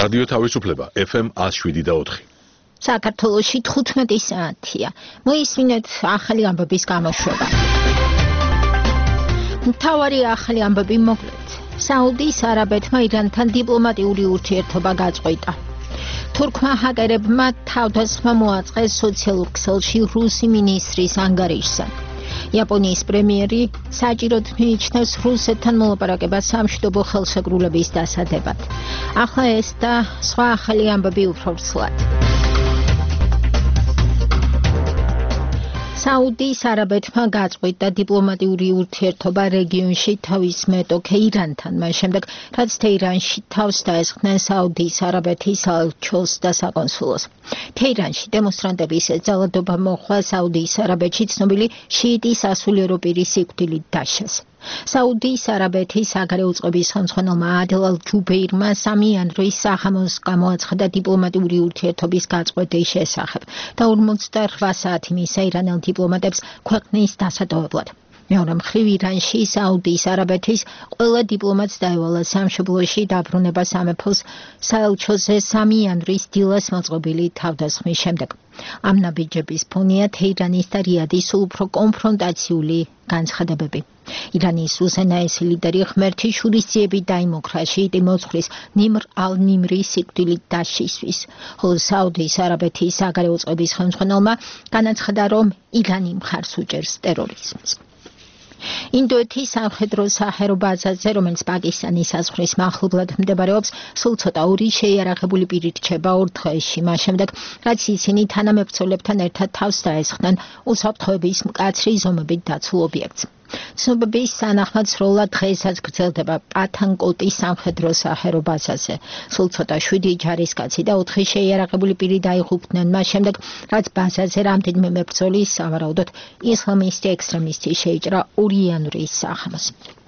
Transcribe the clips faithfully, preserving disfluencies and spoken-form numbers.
რადიო თავისუფლება ეფ ემ one oh seven და four. საქართველოში თხუთმეტი საათია. მოისმინეთ ახალი ამბების გამოშვება. მთავარი ახალი ამბები მოკლედ. საუდის არაბეთმა ირანთან დიპლომატიური ურთიერთობა გაწყვეტა. თურქმა ჰაკერებმა თავდასხმა მოაწყეს სოციალურ ქსელში რუსი მინისტრის ანგარიშზე. იაპონიის პრემიერი საჭიროდ მიიჩნევს რუსეთთან მოლაპარაკებას სამშვიდობო ხელშეკრულების დასადებად. ახლა ეს და სხვა ახალი ამბები უფრო ცვლად. საუდის არაბეთმა გაწყვეტა დიპლომატიური ურთიერთობა რეგიონში თავის მეტოქე ირანთან, მას შემდეგ, რაც თეირანში თავს დაესხნენ საუდის არაბეთის საელჩოს და საკონსულოს. თეირანში დემონსტრანტების ძალადობა მოხდა საუდის არაბეთში ცნობილი შიიტი სასულიერო პირის სიკვდილით დაშას. საუდის არაბეთის საგარეო წყობის ხელმძღვანელმა ადელ ალ-ჯუბეირმა სამი იანვრის საღამოს გამოაცხადა დიპლომატიური ურთიერთობის გაწყვეტის შესახებ და ორმოცდაოთხ საათი მისცა ირანელ დიპლომატებს ქვეყნის დასატოვებლად. მეორე მხრივ ირანში საუდის არაბეთის ყველა დიპლომატს დაევალა სამშობლოში დაბრუნება სამეფოს საელჩოზე სამი იანვრის დილას მოწყობილი თავდასხმის შემდეგ. ამ ნაბიჯების ფონია თეირანის და რიადის სულ უფრო კონფრონტაციული განცხადებები. ირანის უზენაესი ლიდერი ღმერთი შურისძიებით დაიმოქრა შიიტი მოძღვრის ნიმრ ალ-ნიმრის სიკვდილით დაშისვის, ხოლო საუდის არაბეთის საგარეო წყობის ხელმძღვანელმა განაცხადა, რომ ირანი მხარს უჭერს ტერორიზმს. ინდოეთის სამხედრო საჰაერო ბაზაზე, რომელიც პაკისტანის საზღვრის მახლობლად მდებარეობს, სულ ცოტა ორი შეიარაღებული პირი რჩება ორ დღეში, მას შემდეგ, რაც ისინი თანამებრძოლებთან ერთად თავს დაესხნენ უსაფრთხოების მკაცრი ზომებით დაცულ ობიექტს. ცნობების თანახმად სროლა დღესაც გრძელდება პათანკოტის სამხედრო საჰაერო ბაზაზე. სულ ცოტა შვიდი ჯარისკაცი და ოთხი შეიარაღებული პირი დაიღუპნენ მას შემდეგ, რაც ბაზაზე რამდენიმე მებრძოლი სავარაუდოდ ისლამისტი ექსტრემისტი შეიჭრა ორი იანვრის საღამოს.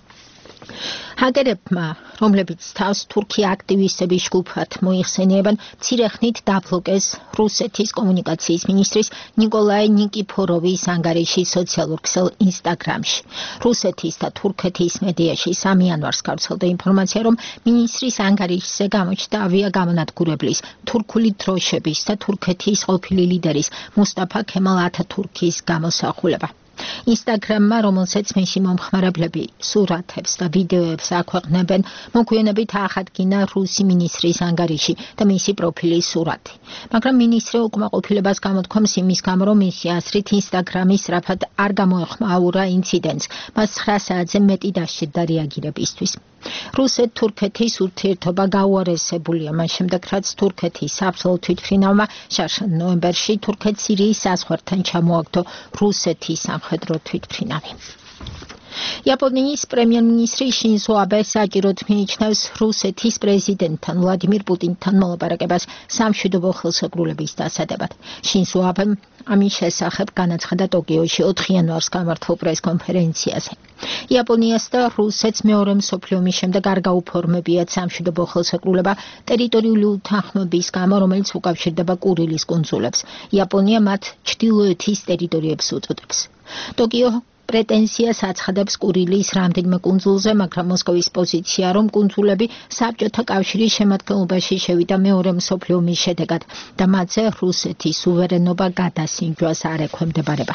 ჰაკერებმა, რომლებიც თავს თურქი აქტივისტების ჯგუფად მოიხსენიებენ, მცირე ხნით დაბლოკეს რუსეთის კომუნიკაციის მინისტრის ნიკოლაი ნიკიფოროვის ანგარიში სოციალურ ქსელ ინსტაგრამში. რუსეთის და თურქეთის მედიაში სამი იანვარს გავრცელდა ინფორმაცია, რომ მინისტრის ანგარიშზე გამოჩნდა ავიაგამონადგურებლის, თურქული დროშების და თურქეთის ყოფილი ლიდერის მუსტაფა ქემალ ათათურქის გამოსახულება. ინსტაგრამმა, რომელსაც მისი მომხმარებლები სურათებს და ვიდეოებს აქვეყნებენ, მოგვიანებით აღადგინა რუსი მინისტრის ანგარიში და მისი პროფილის სურათი. მაგრამ მინისტრი უკმაყოფილებას გამოთქვამს იმის გამო, რომ მისი აზრით ინსტაგრამი სწრაფად არ გამოეხმაურა ინციდენტს, მას ცხრა საათზე მეტი დასჭირდა რეაგირებისთვის. რუსეთ-თურქეთის ურთიერთობა გაუარესებულია, მას შემდეგ, რაც თურქეთის საბრძოლო თვითმფრინავმა შარშან ნოემბერში თურქეთ-სირიის საზღვართან ჩამოაგდო რუსეთის სამხედრო თვითმფრინავი. იაპონიის პრემიერ-მინისტრი შინზო აბე საჭიროდ მიიჩნევს რუსეთის პრეზიდენტთან ვლადიმირ პუტინთან მოლაპარაკებას სამშვიდობო ხელშეკრულების დასადებად. შინზო აბემ ამის შესახებ განაცხადა ტოკიოში ოთხ იანვარს გამართულ პრესკონფერენციაზე. იაპონიას და რუსეთს მეორე მსოფლიო ომის შემდეგ არ გაუფორმებიათ სამშვიდობო ხელშეკრულება ტერიტორიული უთანხმოების გამო, რომელიც უკავშირდება კურილის კუნძულებს. იაპონია მათ ჩრდილოეთის ტერიტორიებს უწოდებს. ტოკიო პრეტენზიას აცხადებს კურილის რამდენიმე კუნძულზე, მაგრამ მოსკოვის პოზიცია, რომ კუნძულები საბჭოთა კავშირის შემადგენლობაში შევიდა მეორე მსოფლიო ომის შედეგად და მათზე რუსეთის სუვერენობა გადასინჯვას არ ექვემდებარება.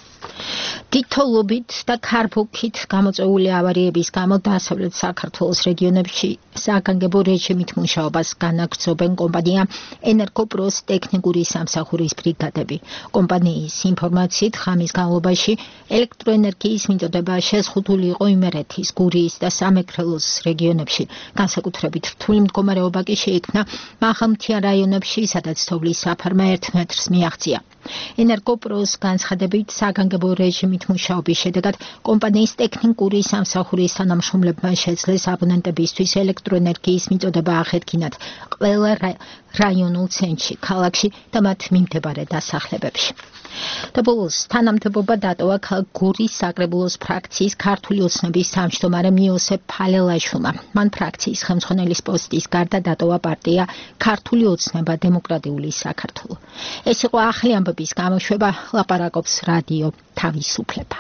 თითოეულობით და ქარბუქით გამოწვეული ავარიების გამო დასავლეთ საქართველოს რეგიონებში საგანგებო რეჟიმით მუშაობას განაგრძობენ კომპანია ენერგოპროს ტექნიკური სამსახურის ბრიგადები. კომპანიის ინფორმაციით, ხამის განმავლობაში ელექტროენერგიის მიწოდება შეზღუდული იყო იმერეთის, გურიის და სამეგრელოს რეგიონებში. განსაკუთრებით რთული მდგომარეობა კი შეიქმნა მაღალმთიან რაიონებში, სადაც თოვლის საფარმა ერთ მეტრს მიაღწია. ენერგოპროს განცხადებით, საგანგებო რეჟიმით მუშაობის შედეგად კომპანიის ტექნიკური სამსახურის თანამშრომლებმა შეძლეს აბონენტებისთვის ელექტროენერგიის მიწოდება აღედგინათ ყველა რაიონულ ცენტრში, ქალაქში და მათ მიმდებარე დასახლებებში. და ბოლოს თანამდებობა დატოვა ქალაქ გურის საკრებულოს ფრაქციის ქართული ოცნების თავმჯდომარე მიოსებ ფალელაშვილმა. მან ფრაქციის ხელმძღვანელის პოსტის გარდა დატოვა პარტია ქართული ოცნება დემოკრატიული საქართველო. ეს იყო ახალი ამბების გამოშვება, ლაპარაკობს რადიო თავისუფლება.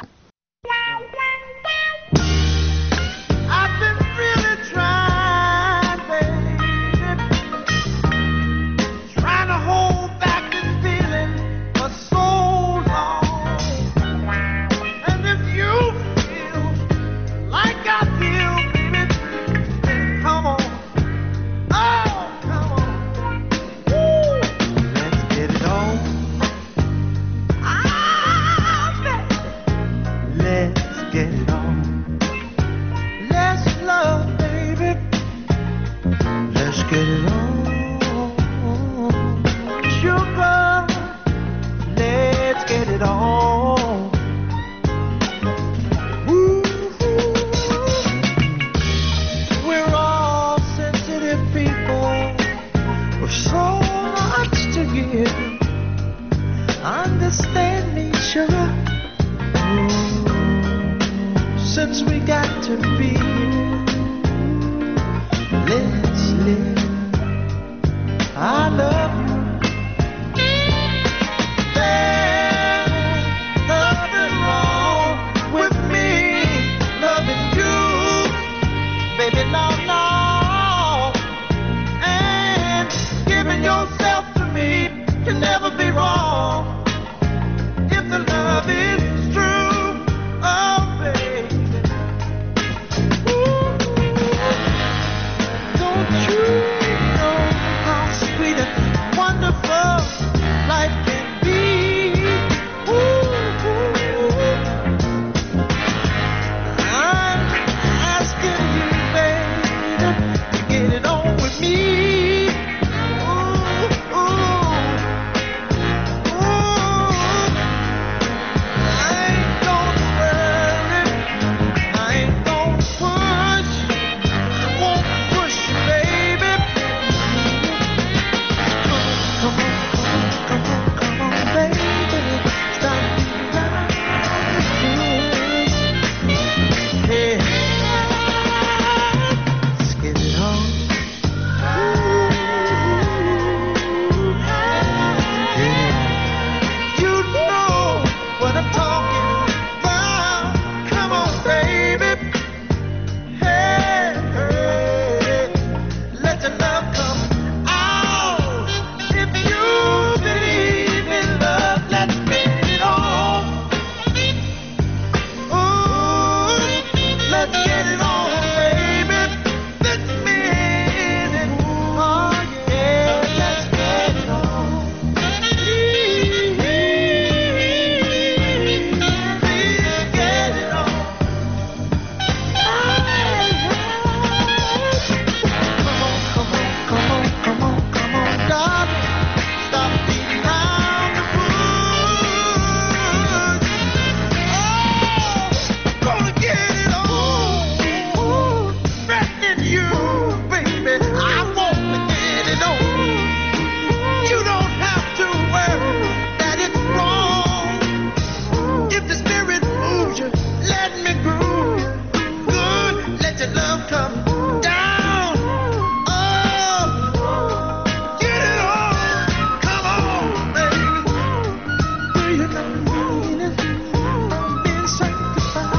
get it on. Let's love, baby. Let's get it on. Sugar, let's get it on. Ooh, we're all sensitive people with so much to give. Understand me, sugar. Ooh, since we got to be, let's live. I love you. There's nothing wrong with me loving you, baby, no, no. And giving yourself to me can never be wrong if the love is true, oh baby. Ooh, don't you know how sweet and wonderful life can be? Ooh, I'm asking you, baby, to get it on with me. Ooh, ooh, ooh. I ain't gonna worry, I ain't gonna push, I won't push you, baby. Come on, come on, come on, come on, baby. Stop being like this. Hey, let's get it on. Ooh, yeah. You know what I'm talking about. Come on, baby. Hey, hey, let your love come out. If you believe in love, let's get it on. Ooh, let's get it on, baby. Let's mean it. Oh, yeah, let's get it on. Please, please get it on. Come on, come on, come on, come on, come on, darling. Stop beating around the bush. Oh, gonna get it on. Ooh, threatening you, baby. I want to get it on. You don't have to worry that it's wrong. If the spirit moves you, let me groove you. Good, let your love come down. Oh, get it on. Come on, baby. Do you know mean it? I'm being sanctified.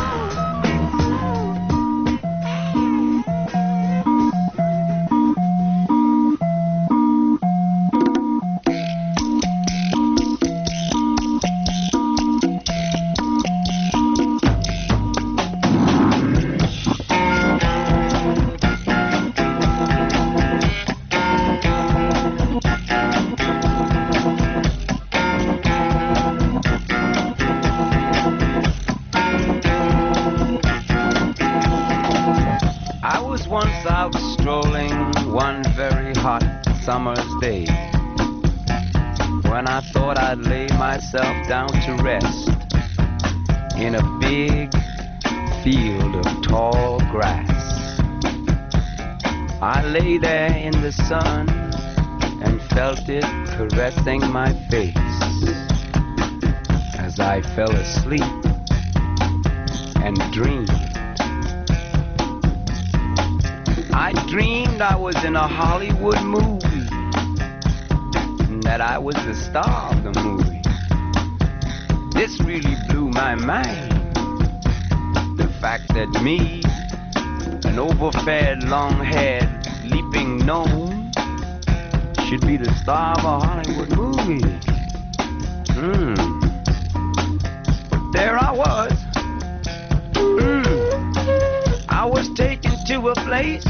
I was once out strolling one very hot summer's day, when I thought I'd lay myself down to rest in a big field of tall grass. I lay there in the sun and felt it caressing my face as I fell asleep and dreamed. I dreamed I was in a Hollywood movie, and that I was the star of the movie. This really blew my mind. The fact that me, an overfed, long-haired, leaping gnome, should be the star of a Hollywood movie. Hmm. But there I was. Hmm. I was taken to a place,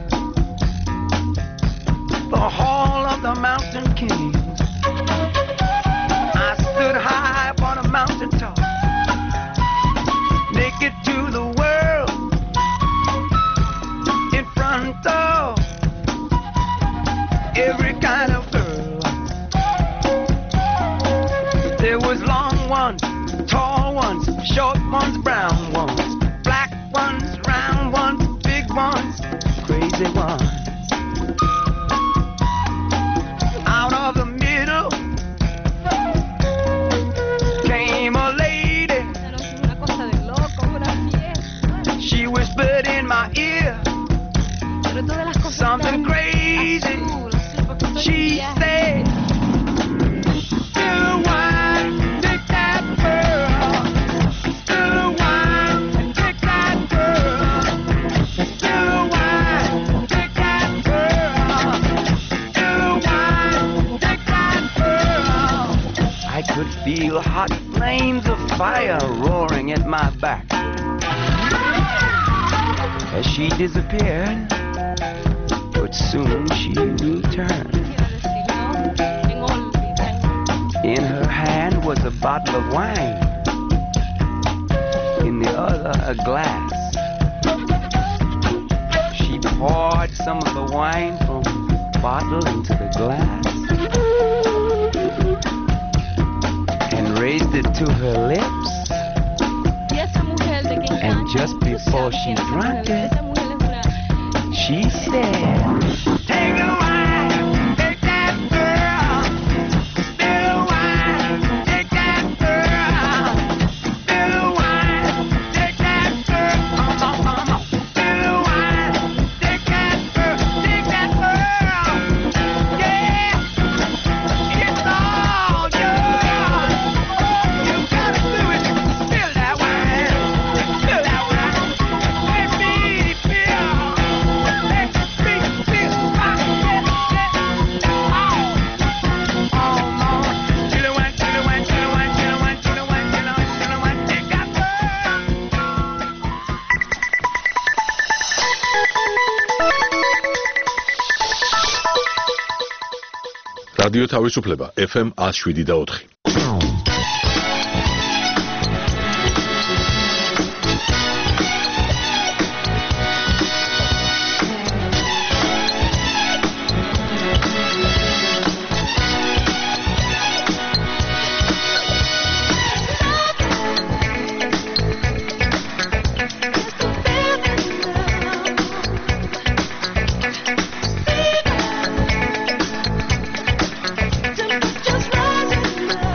the Hall of the Mountain King. I stood high upon a mountain top, naked to brown ones, black ones, round ones, big ones, crazy ones. Out of the middle came a lady. Una cosa de loco, una fiesta. She whispered in my ear Pero todas las cosas something tan crazy. azul, sí, porque estoy She en viaje. said, "Still wine, take that girl. Still wine, take that girl. Still wine, take that girl. Still wine, take that girl." I could feel hot flames of fire roaring at my back. As she disappeared, but soon she returned. Quiero decir, ¿no? En órbita. In her hand was a bottle of wine, in the other a glass. She poured some of the wine from the bottle into the glass and raised it to her lips. Y esa mujer de que And encanta, just tú before sabes she que esa drank mujer- it, esa mujer es una- she said, "Take the wine, take that girl. Still wine, take that girl. Still wine, take that girl. Uh, uh, uh, uh. Still wine, take that girl, take that girl. Yeah, it's all yours. You gotta do it. Spill that wine, spill that wine. Let me feel, let me feel my head. Oh, oh, oh. To the one, to the one, to the one, to the one, to the one, to the one, to the one. Take that girl. რადიო თავისუფლება ეფ ემ one oh seven და four. Just rising up.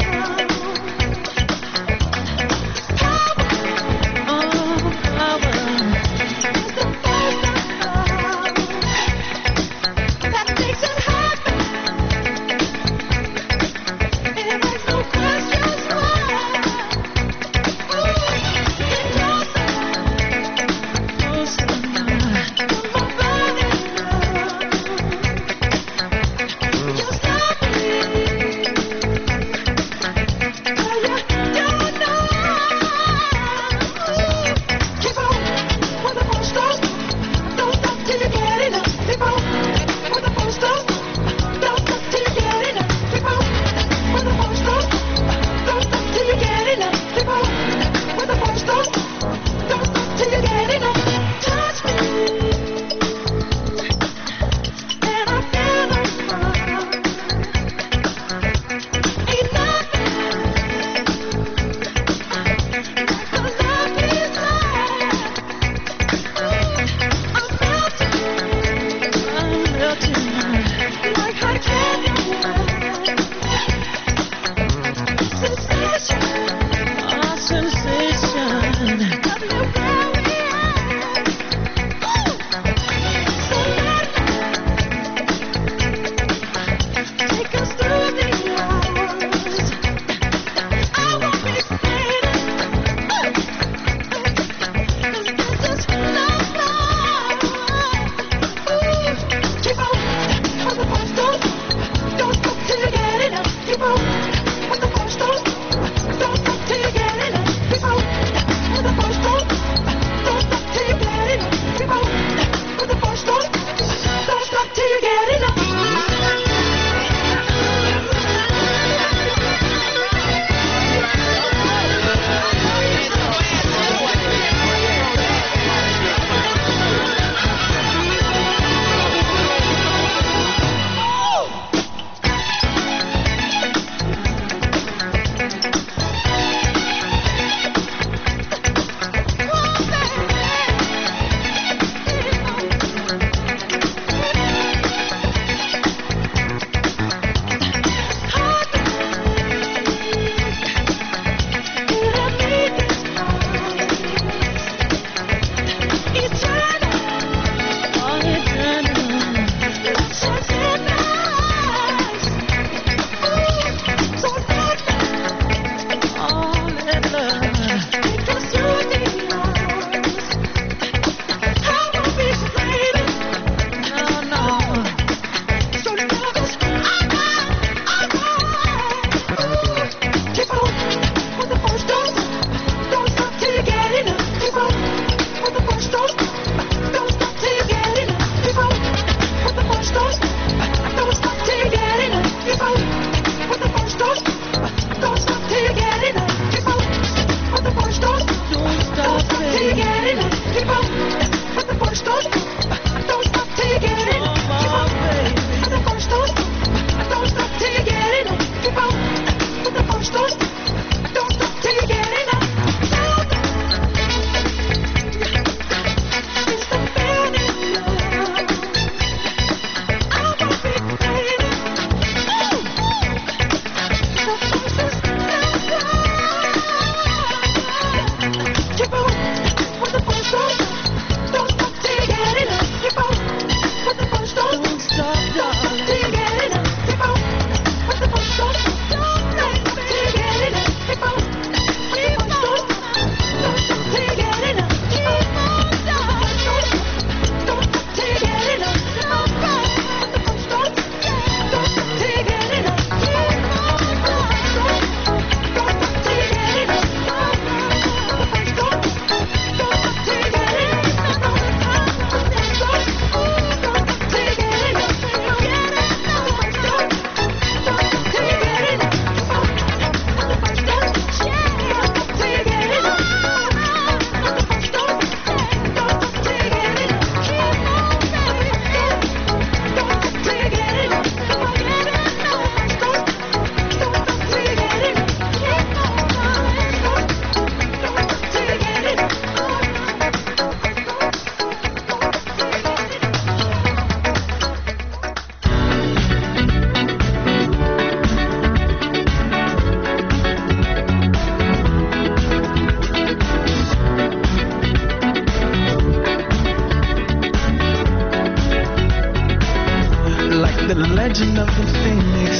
legend of the phoenix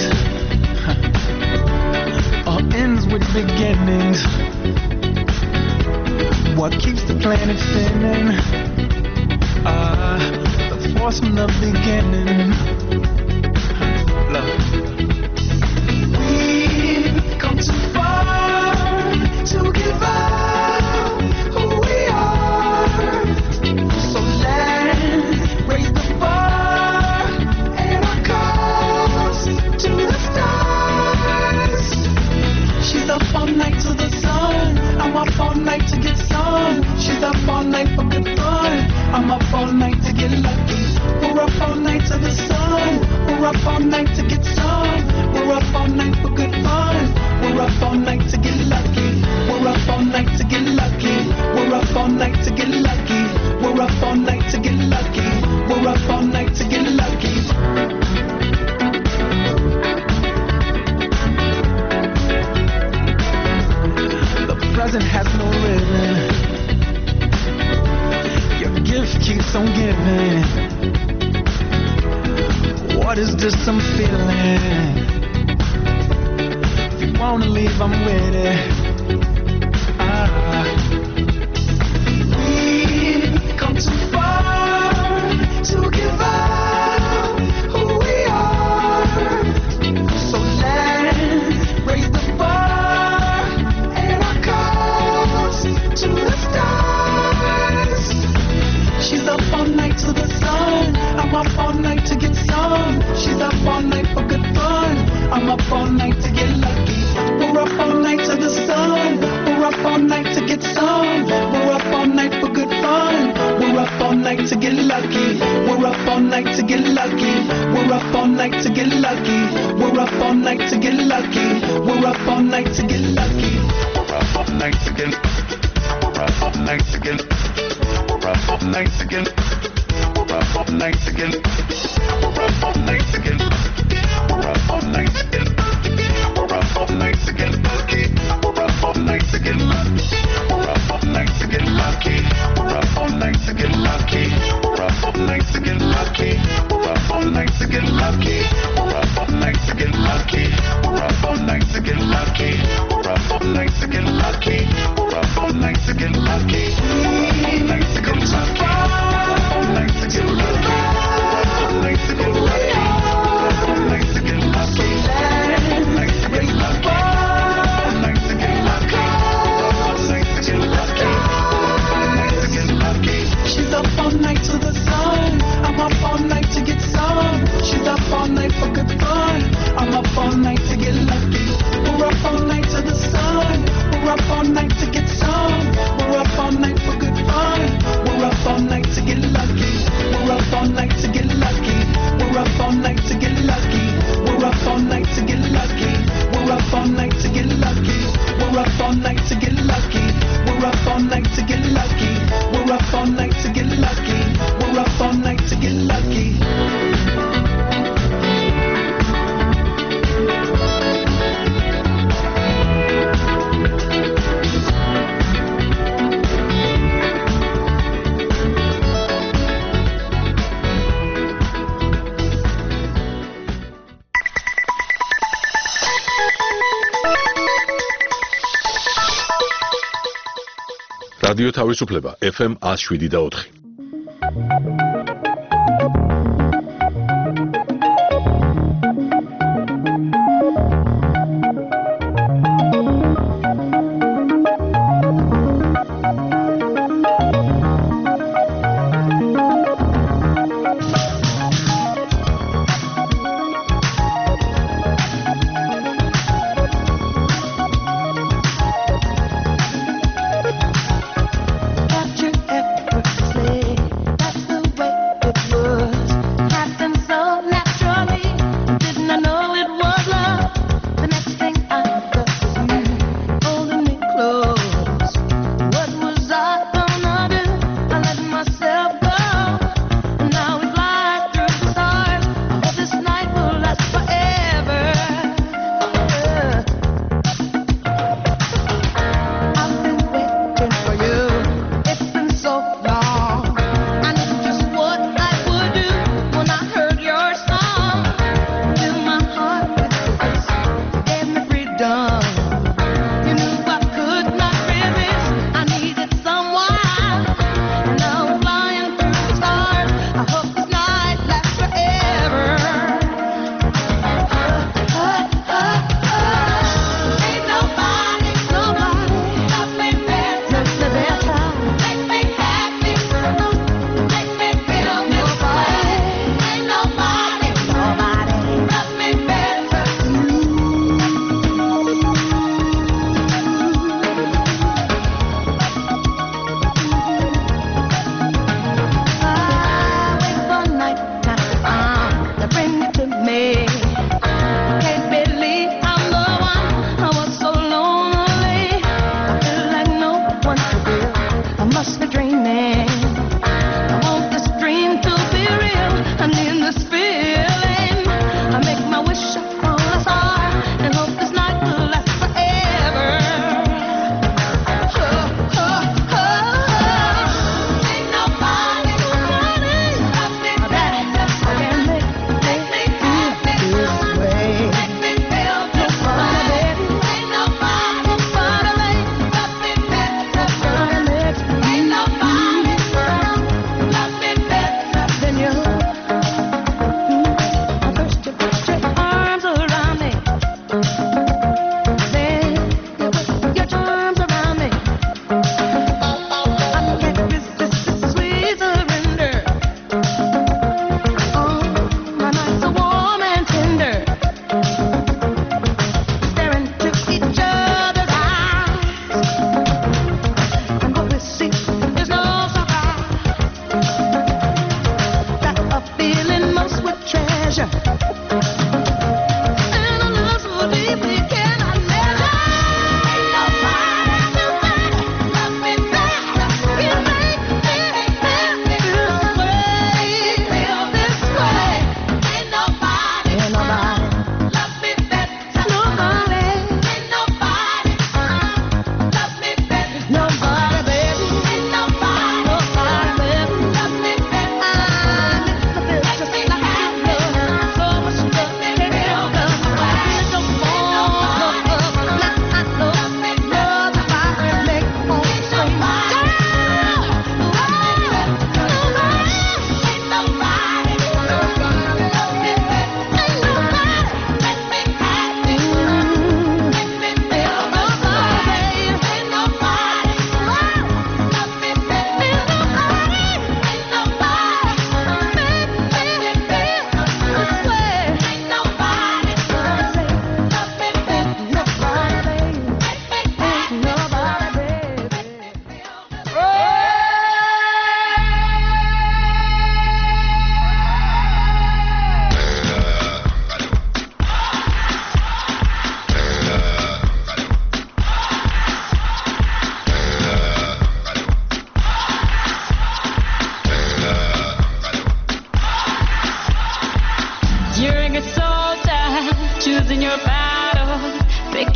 huh. all ends with beginnings. What keeps the planet spinning? Ah, uh, the force from the beginning. Huh. Love. We've come too far to give up who we are. So let's raise the bar and our cause to the stars. She's up all night to the sun. I'm up all night to get some. She's up all night for good fun. I'm up all night to get lucky. We're up all night to the sun. We're up all night to get some. We're up all night for good fun. We're up all night to get lucky. We're up all night to get lucky. We're up all night to get lucky. We're up all night to get lucky. We're up all night to get lucky. The present has no ribbon. Your gift keeps on giving. What is this I'm feeling? If you wanna leave, I'm with it. Ah. We've come too far to give up who we are. So let's raise the bar and our cause to the stars. She's up all night to the sun. I'm up all night to get some. She's up all night for good fun. I'm up all night to get lucky. We're up all night to the sun. We're up all night to get some. We're up all night for good fun. We're up all night to get lucky. We're up all night to get lucky. We're up all night to get lucky. We're up all night to get lucky. We're up all night to get lucky. We're up all night to get. We're up all night to get. We're up all night to get. We're up all night to get. We're up all night to get. We're up all night to get. We're up all night to get lucky. We're up all night to get lucky. We're up all night to get lucky. We're up all night to get lucky. We're up all night to get lucky. We're up all night to get lucky. We're up all night to get lucky. We're up all night to get lucky. We're up all night to get lucky. We're up all night to get lucky. All night to get lucky. All night to get lucky. All night to get lucky. All night to get lucky. All night to get lucky. All night to get lucky. All night to get lucky. All night to get lucky. She's up all night to the sun. I'm up all night to get some. She's up all night for good fun. I'm up all night to get lucky. We're up all night to the sun. We're up all night to get some. We're up all night for good fun. We're up all night to get lucky. We're up all night to get lucky. We're up all night to get lucky. We're up all night to get lucky. We're up all night to get lucky. We're up all night to get lucky. We're up all night to get lucky. We're up all night to get lucky. We're up all night to get lucky. რადიო თავისუფლება ეფ ემ one oh seven და four. Got you effortlessly. That's the way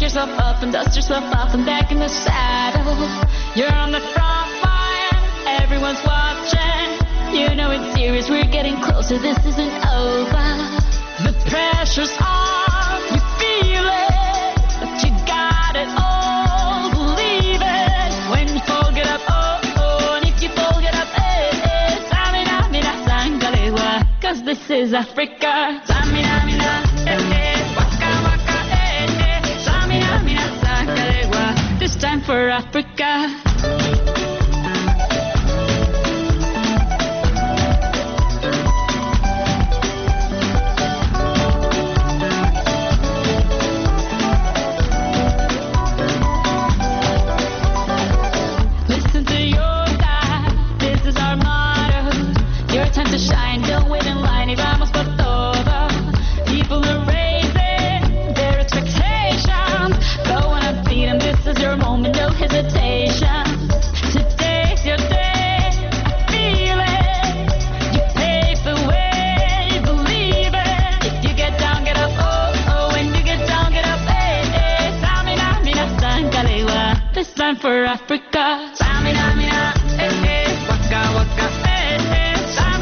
yourself up and dust yourself off and back in the saddle. You're on the front line, everyone's watching. You know it's serious, we're getting closer, this isn't over. The pressure's on, you feel it, but you got it all, believe it. When you fold it up, oh, oh, and if you fold it up, eh, eh, samina, mina, sangalewa, cause this is Africa. Samina, mina, eh, eh, waka, waka, eh, eh, samina, mina, sangalewa, this time for Africa. To shine, don't wait in line, y vamos por todo. People are raising their expectations. Go on and beat them, this is your moment, no hesitation. Today's your day, I feel it. You pave the way, believe it. If you get down, get up, oh, oh. When you get down, get up, eh, eh. Samina, mina, sangalewa, this time for Africa. Samina, mina, eh, eh. Waka, waka, eh, eh.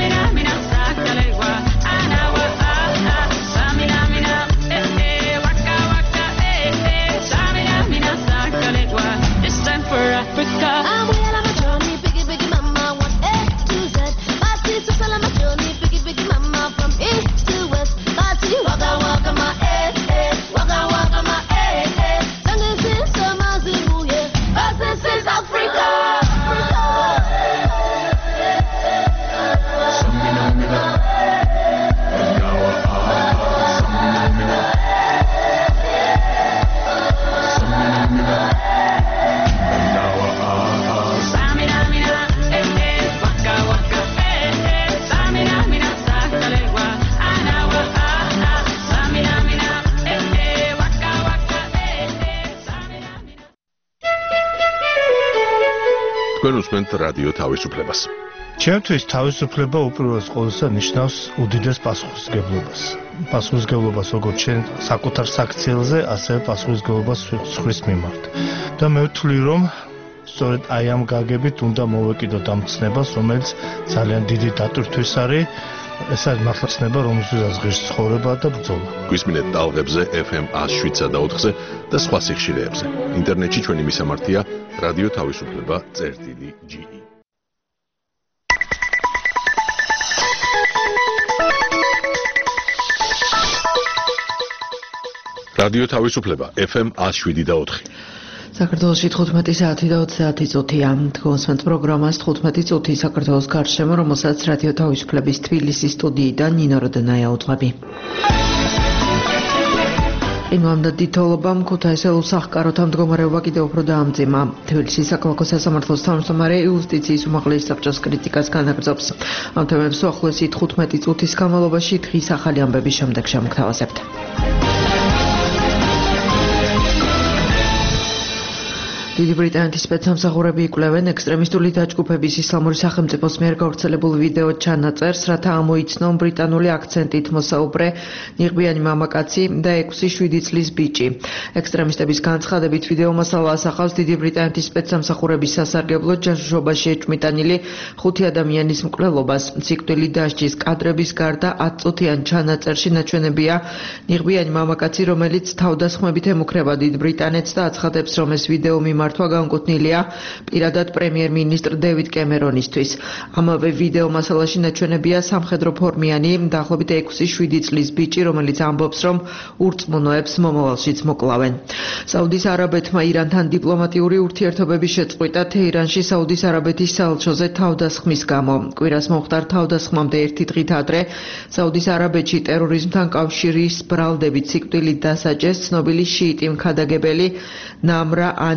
I'm well on my journey, biggie, biggie mama, one A to Z. My sister's well on my journey, biggie, biggie mama, from east to west. God see you, waka, waka, my eh, eh, waka, waka, my eh, eh. Sung is in summer, Zulu, yeah, 'cause this is Africa. თქვენ უსმენთ რადიო თავისუფლებას. ჩემთვის თავისუფლება უპირველეს ყოვლისა ნიშნავს უდიდეს პასუხისმგებლობას. პასუხისმგებლობას როგორც ჩვენ საკუთარ საქციელზე, ასევე პასუხისმგებლობას სხვის მიმართ. და მე ვთვლი, რომ სწორედ აი ამ გაგებით უნდა მოვეკიდოთ ამ ცნებას, რომელიც ძალიან დიდი დატვირთვის არის. ეს არის მართლა ცნება, რომელსაც ღირს ცხოვრება და ბრძოლა. გვისმინეთ ტალღებზე ეფ ემ one oh seven point four-ზე და სხვა სიხშირეებზე. ინტერნეტში ჩვენი მისამართია რადიო თავისუფლება წერტილი ჯი ი. რადიო თავისუფლება ეფ ემ one oh seven point four. საქართველოში თხუთმეტი საათი და ოცდაათი წუთია. თქვენს პროგრამას თხუთმეტი წუთი საქართველოს გარშემო, რომელსაც რადიო თავისუფლების თბილისის სტუდიიდან ნინო როდენაია უძღვები. იმამდე დიდთხოვობამ ქუთაისელ უსახკაროთა მდგომარეობა კიდევ უფრო დაამძიმა. თბილისის საქალაქო სასამართლოს თავმჯდომარე იუსტიციის უმაღლესი საბჭოს კრიტიკას განაგრძობს. ამ თემებს უახლოესი თხუთმეტი წუთის განმავლობაში დღის ახალი ამბების შემდეგ შემოგთავაზებთ. დიდი ბრიტანეთის სპეცსამსახურები იკვლევენ ექსტრემისტული დაჯგუფების ისლამური სახელმწიფოს მიერ გავრცელებულ ვიდეო ჩანაწერს, რათა ამოიცნონ ბრიტანული აქცენტით მოსაუბრე ნიღბიანი მამაკაცი და ექვსი შვიდი წლის ბიჭი. ექსტრემისტების განცხადებით ვიდეო მასალა ასახავს დიდი ბრიტანეთის სპეცსამსახურების სასარგებლოდ ჯაშუშობაში ეჭვმიტანილი ხუთი ადამიანის მკვლელობას. სიკვდილი დასჯის კადრების გარდა ათწუთიან ჩანაწერში ნაჩვენებია ნიღბიანი მამაკაცი, რომელიც თავდასხმებით ემუქრება დიდ ბრიტანეთს და აცხადებს, რომ ეს ვიდეო მიმართვა განკუთვნილია პირადად პრემიერ-მინისტრ დევიდ კემერონისთვის. ამავე ვიდეო მასალაში ნაჩვენებია სამხედრო ფორმიანი დაახლოებით ექვსი შვიდი წლის ბიჭი, რომელიც ამბობს, რომ ურწმუნოებს მომავალშიც მოკლავენ. საუდის არაბეთმა ირანთან დიპლომატიური ურთიერთობების შეწყვიტა თეირანში საუდის არაბეთის საელჩოზე თავდასხმის გამო. კვირას მომხდარ თავდასხმამდე ერთი დღით ადრე საუდის არაბეთში ტერორიზმთან კავშირის ბრალდებით სიკვდილით დასაჯეს ცნობილი შიიტი მქადაგებელი ნამრა ან ნიმრი,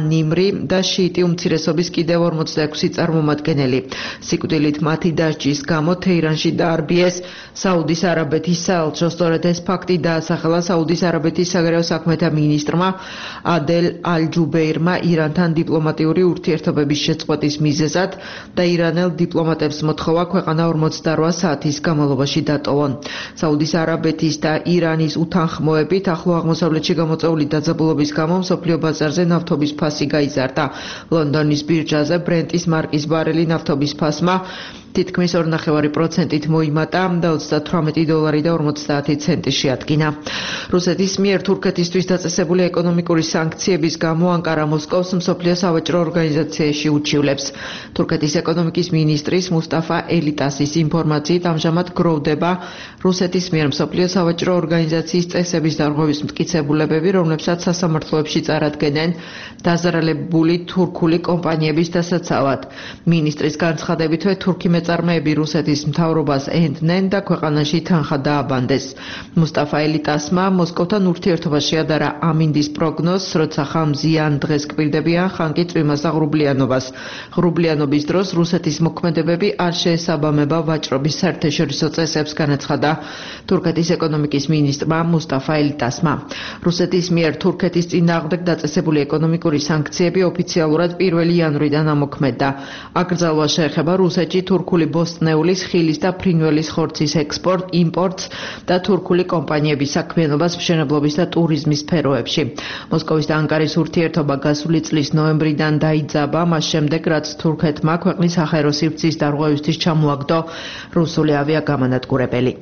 მთავარი და შიიტი უმცირესობის კიდევ ორმოცდაექვსი წარმომადგენელი. სიკვდილით მათი დასჯის გამო თეირანში დაარბიეს საუდის არაბეთის საელჩო. სწორედ ეს ფაქტი დაასახელა საუდის არაბეთის საგარეო საქმეთა მინისტრმა ადელ ალ-ჯუბეირმა ირანთან დიპლომატიური ურთიერთობების შეწყვეტის მიზეზად და ირანელ დიპლომატებს მოთხოვა ქვეყანა ორმოცდარვა საათის განმავლობაში დატოვონ. საუდის არაბეთის და ირანის უთანხმოებით ახლო აღმოსავლეთში გამოწვეული დაძაბულობის გამო მსოფლიო ბაზარზე ნავთობის ფასი გაიზარდა. ლონდონის ბირჟაზე ბრენტის მარკის ბარელი ნავთობის ფასმა თითქმის ორი კoma პέντε პროცენტით მოიმატა და ოცდათვრამეტი დოლარი და ორმოცდაათი ცენტი შეადგინა. რუსეთის მიერ თურქეთისთვის დაწესებული ეკონომიკური სანქციების გამო ანკარა მოსკოვს მსოფლიო სავაჭრო ორგანიზაციაში უჩივლებს. თურქეთის ეკონომიკის მინისტრის მუსტაფა ელიტასის ინფორმაციით ამჟამად გროვდება რუსეთის მიერ მსოფლიო სავაჭრო ორგანიზაციის წესების დარღვევის მტკიცებულებები, რომლებსაც სასამართლოებში წარადგენენ დაზარალებული თურქული კომპანიების დასაცავად. მინისტრის განცხადებითვე თურქი მეწარმეები რუსეთის მთავრობას ენდნენ და ქვეყანაში თანხა დააბანდეს. მუსტაფა ელიტასმა მოსკოვთან ურთიერთობა შეადარა ამინდის პროგნოზს, როცა ხან მზიან დღეს კვირდებიან, ხან კი წვიმასა ღრუბლიანობას. ღრუბლიანობის დროს რუსეთის მოქმედებები არ შეესაბამება ვაჭრობის საერთაშორისო წესებს, განაცხადა თურქეთის ეკონომიკის მინისტრმა მუსტაფა ელიტასმა. რუსეთის მიერ თურქეთის წინააღმდეგ დაწესებული ეკონომიკური სანქციები ოფიციალურად პირველი იანვრიდან ამოქმედდა. აკრძალვა შეეხება რუსეთში თურქული ბოსტნეულის, ხილის და ფრინველის ხორცის ექსპორტ, იმპორტს და თურქული კომპანიების საქმიანობას მშენებლობის და ტურიზმის სფეროებში. მოსკოვის და ანკარის ურთიერთობა გასული წლის ნოემბრიდან დაიძაბა, მას შემდეგ რაც თურქეთმა ქვეყნის საჰაერო სივრცის დარღვევისთვის ჩამოაგდო რუსული ავიაგამანადგურებელი.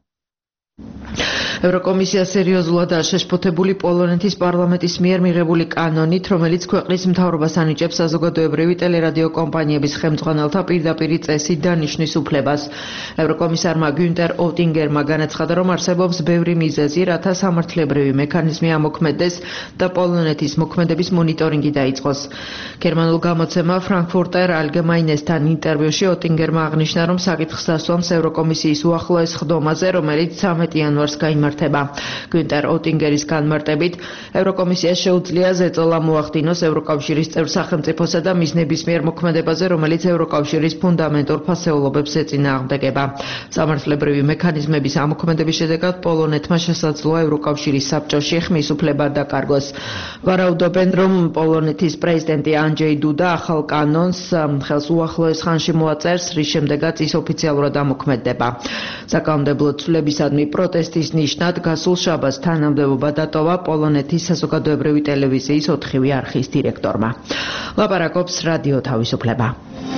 ევროკომისია სერიოზულად არ შეშფოთებული პოლონეთის პარლამენტის მიერ მიღებული კანონით, რომელიც ქვეყნის მთავრობას ანიჭებს საზოგადოებრივი ტელერადიო კომპანიების ხელმძღვანელთა პირდაპირი წესით დანიშვნის უფლებას. ევროკომისარმა გუნტერ ოტინგერმა განაცხადა, რომ არსებობს ბევრი მიზეზი, რათა სამართლებრივი მექანიზმი ამოქმედდეს და პოლონეთის მოქმედების მონიტორინგი დაიწყოს. გერმანულ გამოცემა Frankfurter Allgemeinesთან ინტერვიუში ოტინგერმა აღნიშნა, რომ საკითხს დასვამს ევროკომისიის უახლოეს ხდომაზე, რომელიც ცამეტი იანვარს გაიმართა. გუნტერ ოტინგერის განმარტებით, ევროკომისიას შეუძლია ზეწოლა მოახდინოს ევროკავშირის წევრ სახელმწიფოსა და მის ნებისმიერ მოქმედებაზე, რომელიც ევროკავშირის ფუნდამენტურ ფასეულობებს ეწინააღმდეგება. სამართლებრივი მექანიზმების ამოქმედების შედეგად პოლონეთმა შესაძლოა ევროკავშირის საბჭოში ხმის უფლება დაკარგოს. ვარაუდობენ, რომ პოლონეთის პრეზიდენტი ანჯეი დუდა ახალ კანონს ხელს უახლოეს ხანში მოაწერს, რის შემდეგაც ის ოფიციალურად ამოქმედდება. საკანონმდებლო ცვლილებისადმი პროტესტის ნიშნად გასულ შაბათს თანამდებობა დატოვა პოლონეთის საზოგადოებრივი ტელევიზიის ოთხივე არხის დირექტორმა. ლაპარაკობს რადიო თავისუფლება.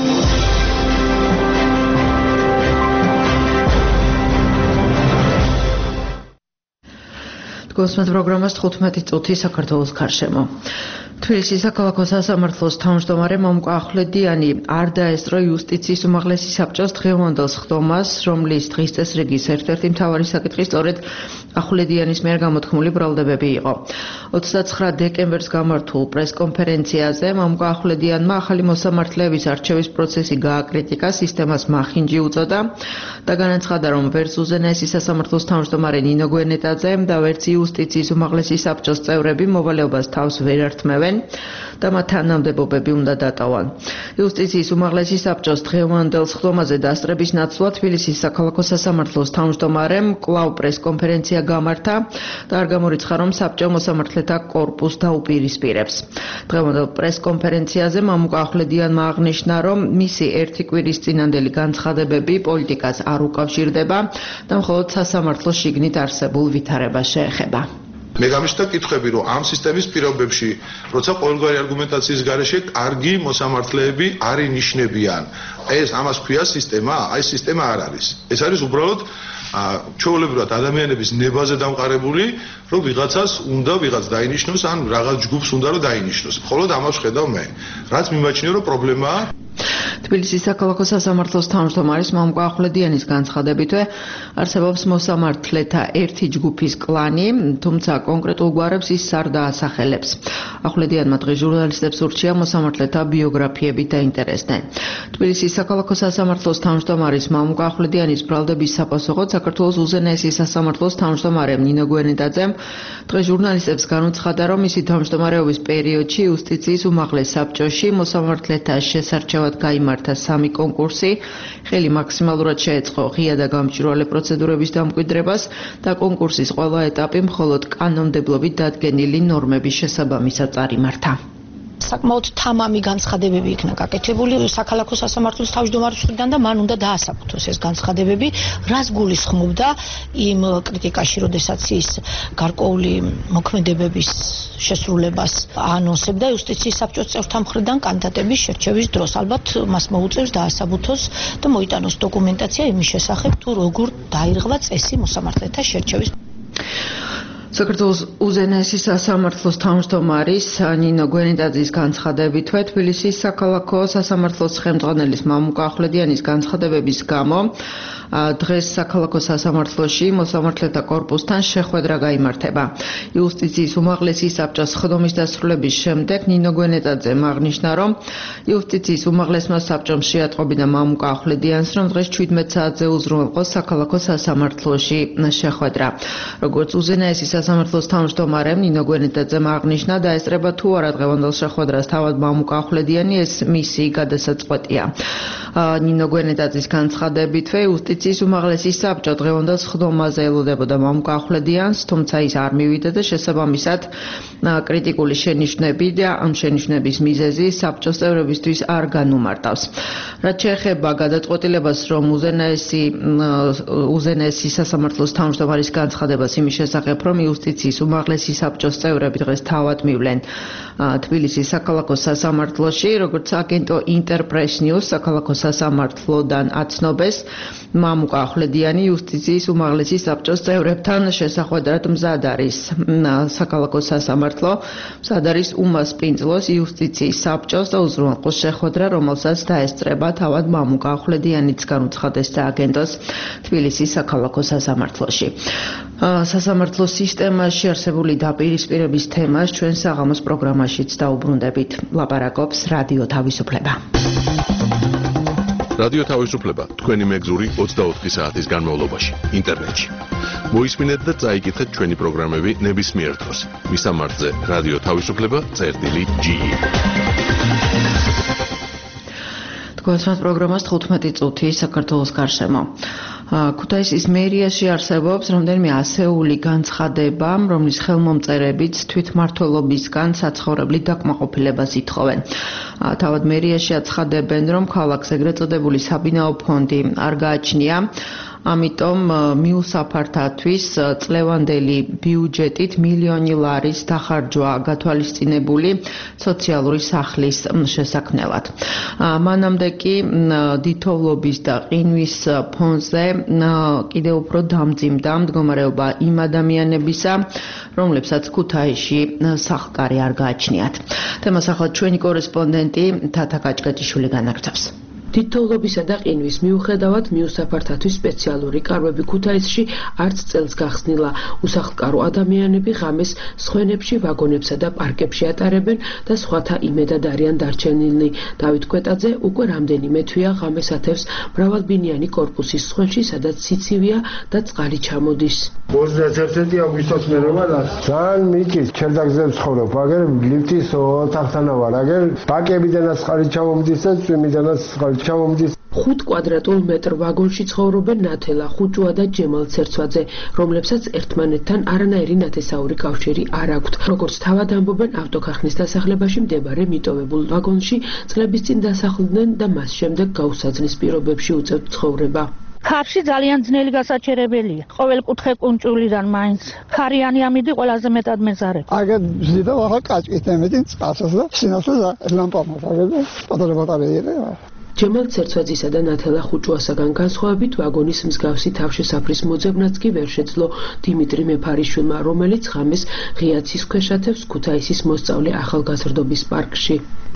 გოსმეთ პროგრამას თხუთმეტი წუთი საქართველოს გარშემო. თბილისის საქალაქო სასამართლოს თავმჯდომარე მომკვა ახვლედიანი არ დაესწრო იუსტიციის უმაღლესი საბჭოს დღევანდელ სხდომას, რომლის დღის წესრიგის ერთ-ერთი მთავარი საკითხი სწორედ ახვლედიანის მიერ გამოთქმული ბრალდებები იყო. ოცდაცხრა დეკემბერს გამართულ პრესკონფერენციაზე მომკვა ახვლედიანმა ახალი მოსამართლეების არჩევის პროცესი გააკრიტიკა, სისტემას მახინჯი უწოდა და განაცხადა, რომ ვერც უზენაესი სასამართლოს თავმჯდომარე ნინო გვენეტაძე და ვერც იუსტიციის უმაღლესი საბჭოს წევრები მოვალეობას თავს ვერ ართმევენ და მათ თანამდებობები უნდა დატოვონ. იუსტიციის უმაღლესი საბჭოს დღევანდელ სხდომაზე დასწრების ნაცვლად თბილისის საქალაქო სასამართლოს თავმჯდომარემ კვლავ პრესკონფერენცია გამართა და არ გამორიცხა, რომ საბჭო მოსამართლეთა კორპუსს დაუპირისპირებს. დღევანდელ პრესკონფერენციაზე მომკვა ახვლედიანმა აღნიშნა, რომ მისი ერთი კვირის წინანდელი განცხადებები პოლიტიკას არ უკავშირდება და მხოლოდ სასამართლოს შიგნით არსებულ ვითარებას შეეხება. მე გამიშთა კითხვები, რომ ამ სისტემის პირობებში, როცა ყოველგვარი არგუმენტაციის გარეშე კარგი მოსამართლეები არ ინიშნებიან. ეს ამას ქვია სისტემა? აი სისტემა არ არის. ეს არის უბრალოდ ჩვეულებრივად ადამიანების ნებაზე დამყარებული, რომ ვიღაცას უნდა ვიღაც დაინიშნოს, ან რაღაც ჯგუფს უნდა რომ დაინიშნოს. მხოლოდ ამას ვხედავ მე. რაც მიმაჩნია, რომ პრობლემაა. თბილისის საქალაქო სასამართლოს თავმჯდომარის მომკვა ახვლედიანის განცხადებითვე არსებობს მოსამართლეთა ერთი ჯგუფის კლანი, თუმცა კონკრეტულ გვარებს ის არ დაასახელებს. ახვლედიანმა დღეს ჟურნალისტებს ურჩია მოსამართლეთა ბიოგრაფიებით დაინტერესდნენ. თბილისის საქალაქო სასამართლოს თავმჯდომარის მომკვა ახვლედიანის ბრალდების საპასუხოდ საქართველოს უზენაესი სასამართლოს თავმჯდომარემ ნინო გვენეტაძემ დღეს ჟურნალისტებს განუცხადა, რომ მისი თავმჯდომარეობის პერიოდში იუსტიციის უმაღლეს საბჭოში მოსამართლეთა შესარჩევად გაიმართა სამი კონკურსი, ხელი მაქსიმალურად შეეწყო ღია და გამჭვირვალე პროცედურების დამკვიდრებას და კონკურსის ყველა ეტაპი მხოლოდ კანონმდებლობით დადგენილი ნორმების შესაბამისად წარიმართა. საკმაოდ თამამი განცხადებები იქნა გაკეთებული საქალაქო სასამართლოს თავმჯდომარის მხრიდან და მან უნდა დაასაბუთოს ეს განცხადებები, რაც გულისხმობდა იმ კრიტიკაში, როდესაც ის გარკვეული მოქმედებების შესრულებას აანონსებდა იუსტიციის საბჭოს წევრთა მხრიდან კანდიდატების შერჩევის დროს. ალბათ მას მოუწევს დაასაბუთოს და მოიტანოს დოკუმენტაცია იმის შესახებ, თუ როგორ დაირღვა წესი მოსამართლეთა შერჩევის. საქართველოს უზენაესი სასამართლოს თავმჯდომარის ნინო გვენეტაძის განცხადებითვე თბილისის საქალაქო სასამართლოს ხელმძღვანელის მამუკა ახვლედიანის განცხადებების გამო დღეს საქალაქო სასამართლოში მოსამართლეთა კორპუსთან შეხვედრა გაიმართება. იუსტიციის უმაღლესი საბჭოს ხდომის დასრულების შემდეგ ნინო გვენეტაძემ აღნიშნა, რომ იუსტიციის უმაღლესმა საბჭომ შეატყობინა მამუკა ახვლედიანს, რომ დღეს ჩვიდმეტ საათზე უზრუნველყოს საქალაქო სასამართლოში შეხვედრა. როგორც უზენაესი სასამართლოს თავმჯდომარემ ნინო გვენეტაძემ აღნიშნა, დაესწრება თუ არა დღევანდელ შეხვედრას თავად მამუკა ახვლედიანი, ეს მისი გადასაწყვეტია. ნინო გვენეტაძის განცხადებითვე იუსტიციის უმაღლესი საბჭო დღევანდელ სხდომაზე ელოდებოდა მამუკა ახვლედიანს, თუმცა ის არ მივიდა და შესაბამისად კრიტიკული შენიშვნები და ამ შენიშვნების მიზეზი საბჭოს წევრებისთვის არ განუმარტავს. რაც შეეხება გადაწყვეტილებას, რომ უზენაესი უზენაესი სასამართლოს თავმჯდომარის განცხადებას იმის შესახებ, რომ იუსტიციის უმაღლესი საბჭოს წევრები დღეს თავად მივლენ თბილისის საქალაქო სასამართლოში, როგორც აგენტო ინტერპრეს ნიუს საქალაქო სასამართლოდან აცნობეს, მამუკა ახვლედიანი იუსტიციის უმაღლესი საბჭოს წევრებთან შესახვედრად მზად არის საქალაქო სასამართლო, მზად არის უმასპინძლოს იუსტიციის საბჭოს და უზრუნველყოს შეხვედრა, რომელსაც დაესწრება თავად მამუკა ახვლედიანიც განუცხადეს სააგენტოს თბილისის საქალაქო სასამართლოში. სასამართლო სისტემაში არსებული დაპირისპირების თემას ჩვენ საღამოს პროგრამაშიც დაუბრუნდებით. ლაპარაკობს რადიო თავისუფლება. რადიო თავისუფლება თქვენი მეგზური ოცდაოთხი საათის განმავლობაში ინტერნეტში. მოისმინეთ და წაიკითხეთ ჩვენი პროგრამები ნებისმიერ დროს. მისამართზე რადიო თავისუფლება წერტილი ჯი ი. თქვენს პროგრამას თხუთმეტი წუთი საქართველოს გარშემო. ქუთაისის მერიაში არსებობს რამდენიმე ასეული განცხადება, რომლის ხელმომწერებიც თვითმმართველობისგან საცხოვრებლით დაკმაყოფილებას ითხოვენ. თავად მერიაში აცხადებენ, რომ ქალაქს ეგრეთ წოდებული საბინაო ფონდი არ გააჩნია, ამიტომ მიუსაფართათვის წლევანდელი ბიუჯეტით მილიონი ლარის დახარჯვა გათვალისწინებული სოციალური სახლის შესაქმნელად. მანამდე კი დითოვლობის და ყინვის ფონზე კიდევ უფრო დამძიმდა მდგომარეობა იმ ადამიანებისა, რომლებსაც ქუთაისში სახლკარი არ გააჩნიათ. თემას ახლა ჩვენი კორესპონდენტი თათა კაჭკაჭიშვილი განაგრძობს. თითოეულობისა და ყინვის მიუხედავად მიუსაფართათვის სპეციალური კარვები ქუთაისში არც წელს გახსნილა. უსახლკარო ადამიანები ღამეს სხვენებში, ვაგონებსა და პარკებში ატარებენ და სხვათა იმედად არიან დარჩენილნი. დავით კვეტაძე უკვე რამდენიმე თვეა ღამეს ათევს მრავალბინიანი კორპუსის სხვენში, სადაც სიცივეა და წყალი ჩამოდის. ოცდაერთი აგვისტოს მეროვალა ძალიან მიქის ჩერდაგზე ვცხოვრობ, აგერ ლიფტის ოთახთანა ვარ, აგერ ბაკებიდანაც წყალი ჩამომდის და წვიმიდანაც წყალი ჩამომდის. ხუთ კვადრატულ მეტრ ვაგონში ცხოვრობენ ნათელა, ხუჭუა და ჯემალ ცერცვაძე, რომლებსაც ერთმანეთთან არანაირი ნათესაური კავშირი არ აქვთ. როგორც თავად ამბობენ, ავტოქარხნის დასახლებაში მდებარე მიტოვებულ ვაგონში წლების წინ დასახლდნენ და მას შემდეგ გაუსაძნის პირობებში უწევთ ცხოვრება. ქარში ძალიან ძნელი გასაჩერებელია. ყოველ კუთხე კუნჭულიდან მაინც. ქარიანი ამიდი ყველაზე მეტად მეზარე. აგერ ზიდა ახლა კაჭკით ემედინ წყალსაც და სინათლე ლამპა მაგარ და პატარა ბატარეა. ჯემალ ცერცვაძისა და ნათელა ხუჭუასაგან განსხვავებით ვაგონის მსგავსი თავშესაფრის მოძებნაც კი ვერ შეძლო დიმიტრი მეფარიშვილმა, რომელიც ღამეს ღია ცის ქვეშ ათევს ქუთაისის მოსწავლე ახალგაზრდობის პარკში.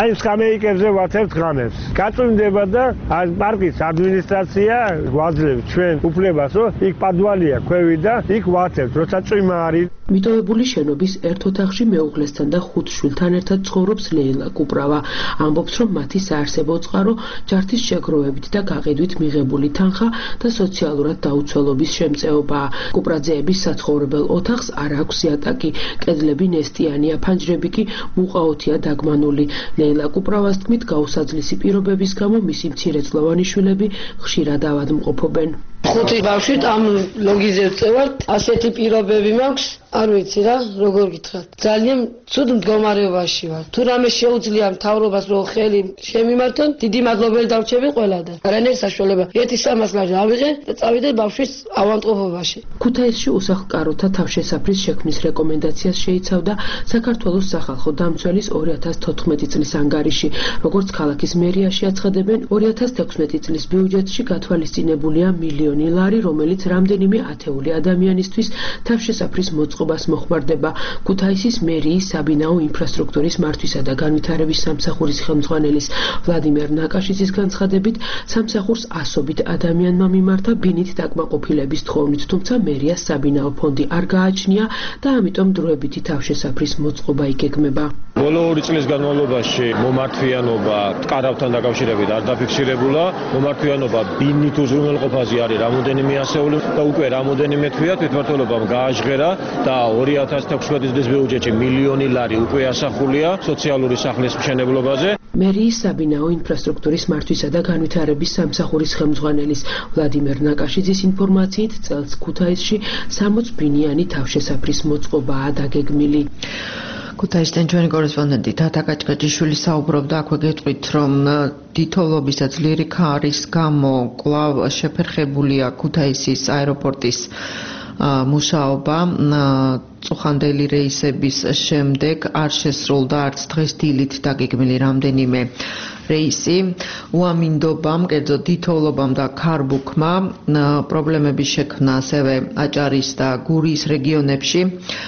აი სკამეიკებზე ვაცებთ ღამებს. გაწვიმდება და აი პარკის ადმინისტრაცია გვაძლევს ჩვენ უფლებას, რომ იქ პადვალია ქვევი და იქ ვაცებთ, როცა წვიმა არის. მიტოვებული შენობის ერთ ოთახში მეუღლესთან და ხუთ შვილთან ერთად ცხოვრობს ლეილა კუპრავა. ამბობს, რომ მათი საარსებო წყარო ჯართის შეგროვებით და გაყიდვით მიღებული თანხა და სოციალურად დაუცველობის შემწეობაა. კუპრაძეების საცხოვრებელ ოთახს არ აქვს იატაკი, კედლები ნესტიანია, ფანჯრები კი მუყაოთია დაგმანული. ლეილა კუპრავას თქმით, გაუსაძლისი პირობების გამო მისი მცირეწლოვანი შვილები ხშირად ავადმყოფობენ. ხუთი ბავშვით ამ ლოგიზებს წევართ, ასეთი პირობები მაქვს, არ ვიცი რა, როგორ გითხრათ. ძალიან ცუდ მდგომარეობაში ვარ. თუ რამე შეუძლია მთავრობას რომ ხელი შემიმართონ, დიდი მადლობელი დავრჩები ყველადან. არანაირი საშუალება. ერთი სამას ლარი ავიღე და წავიდე ბავშვის ავადმყოფობაში. ქუთაისში უსახლკაროთა თავშესაფრის შექმნის რეკომენდაციას შეიცავდა საქართველოს სახალხო დამცველის ორი ათას თოთხმეტი წლის ანგარიში. როგორც ქალაქის მერიაში აცხადებენ, ორი ათას თექვსმეტი წლის ბიუჯეტში გათვალისწინებულია მილიონი ლარი, რომელიც რამდენიმე ათეული ადამიანისთვის თავშესაფრის მოწყობას მოხმარდება. ქუთაისის მერიის საბინაო ინფრასტრუქტურის მართვისა და განვითარების სამსახურის ხელმძღვანელის ვლადიმერ ნაკაშიძის განცხადებით, სამსახურს ასობით ადამიანმა მიმართა ბინით დაკმაყოფილების თხოვნით, თუმცა მერიას საბინაო ფონდი არ გააჩნია და ამიტომ დროებითი თავშესაფრის მოწყობა იგეგმება. ბოლო ორი წლის განმავლობაში მომართვიანობა ტყარავთან დაკავშირებით არ დაფიქსირებულა. მომართვიანობა ბინით უზრუნველყოფაზე არის რამოდენიმე ასეული და უკვე რამოდენიმე თვეა თვითმმართველობამ გააჟღერა და ორი ათას თექვსმეტი წლის ბიუჯეტში მილიონი ლარი უკვე ასახულია სოციალური სახლის მშენებლობაზე. მერიის საბინაო ინფრასტრუქტურის მართვისა და განვითარების სამსახურის ხელმძღვანელის ვლადიმერ ნაკაშიძის ინფორმაციით, წელს ქუთაისში სამოც ბინიანი თავშესაფრის მოწყობაა დაგეგმილი. ქუთაისიდან ჩვენი კორესპონდენტი თათა კაჭკაჭიშვილი საუბრობდა, აქვე გეტყვით, რომ თითოეულობის და ძლიერი ქარის გამო კვლავ შეფერხებულია ქუთაისის აეროპორტის მუშაობა. წუხანდელი რეისების შემდეგ არ შესრულდა არც დღეს დილით დაგეგმილი რამდენიმე რეისი. უამინდობამ, კერძო თითოეულობამ და ქარბუქმა პრობლემები შექმნა ასევე აჭარის და გურიის რეგიონებში.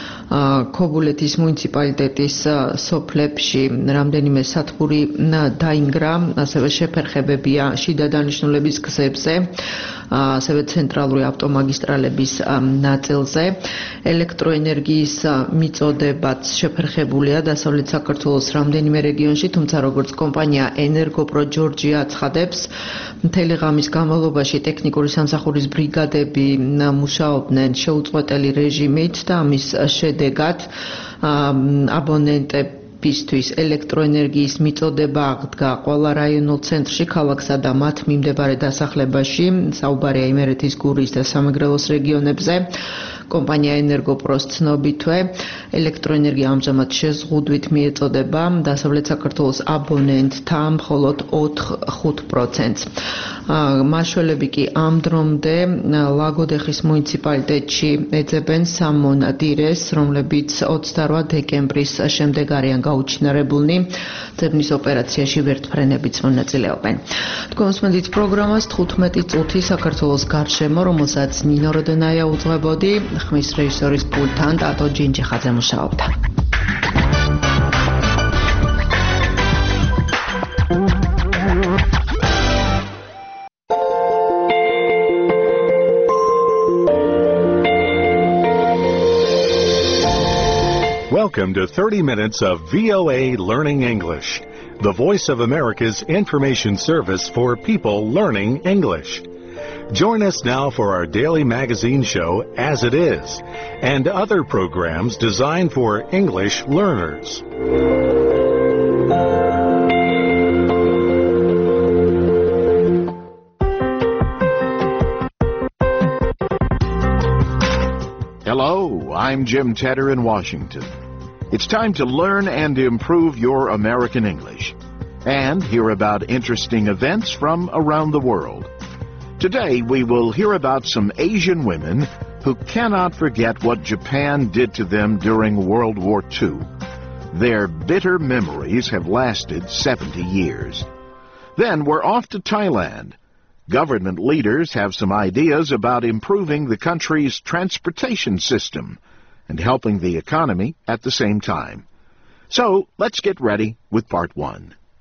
ქობულეთის მუნიციპალიტეტის სოფლებში რამდენიმე სათბური დაინგრა, ასევე შეფერხებებია შიდა დანიშნულების გზებზე, ასევე ცენტრალური ავტომაგისტრალების ნაწილზე. ელექტროენერგიის მიწოდებაც შეფერხებულია დასავლეთ საქართველოს რამდენიმე რეგიონში, თუმცა როგორც კომპანია ენერგოპრო ჯორჯია აცხადებს, მთელი ღამის განმავლობაში ტექნიკური სამსახურის ბრიგადები მუშაობდნენ შეუწყვეტელი რეჟიმით და ამის შედეგად აბონენტებისთვის ელექტროენერგიის მიწოდება აღდგა ყველა რაიონულ ცენტრში, ქალაქსა და მათ მიმდებარე დასახლებაში, საუბარია იმერეთის, გურიის და სამეგრელოს რეგიონებზე. კომპანია ენერგოპროს ცნობითვე, ელექტროენერგია ამჟამად შეზღუდვით მიეწოდება დასავლეთ საქართველოს აბონენტთა მხოლოდ ოთხ ხუთ პროცენტს. მაშველები კი ამ დრომდე ლაგოდეხის მუნიციპალიტეტში ეძებენ სამონადირეს, რომლებიც ოცდარვა დეკემბრის შემდეგ არიან გაუჩინარებულნი. ძებნის ოპერაციაში ვერტმფრენებიც მონაწილეობენ. თქვენ უსმენთ პროგრამას თხუთმეტი წუთი საქართველოს გარშემო, რომელსაც ნინო როდენაია უძღვებოდი. ხმის რეჟისორის პულტთან ტატო ჯინჯიხაძე მუშაობდა. Welcome to thirty minutes of V O A Learning English, the voice of America's information service for people learning English. Join us now for our daily magazine show, As It Is, and other programs designed for English learners. Hello, I'm Jim Tedder in Washington. It's time to learn and improve your American English and hear about interesting events from around the world. Today, we will hear about some Asian women who cannot forget what Japan did to them during World War Two. Their bitter memories have lasted seventy years. Then we're off to Thailand. Government leaders have some ideas about improving the country's transportation system and helping the economy at the same time. So, let's get ready with part one.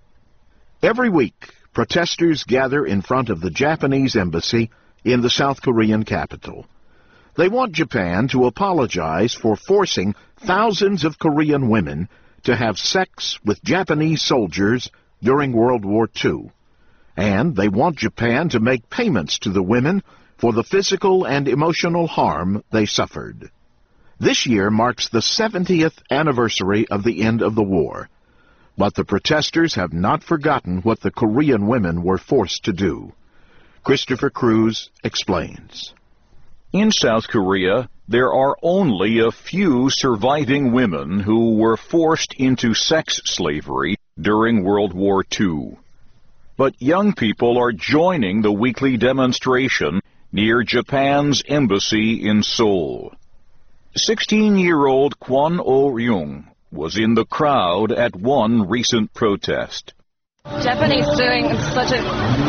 Every week, protesters gather in front of the Japanese embassy in the South Korean capital. They want Japan to apologize for forcing thousands of Korean women to have sex with Japanese soldiers during World War Two. And they want Japan to make payments to the women for the physical and emotional harm they suffered. This year marks the seventieth anniversary of the end of the war. But the protesters have not forgotten what the Korean women were forced to do. Christopher Cruz explains. In South Korea, there are only a few surviving women who were forced into sex slavery during World War Two. But young people are joining the weekly demonstration near Japan's embassy in Seoul. sixteen-year-old Kwon Oh-ryung was in the crowd at one recent protest. Japanese doing such a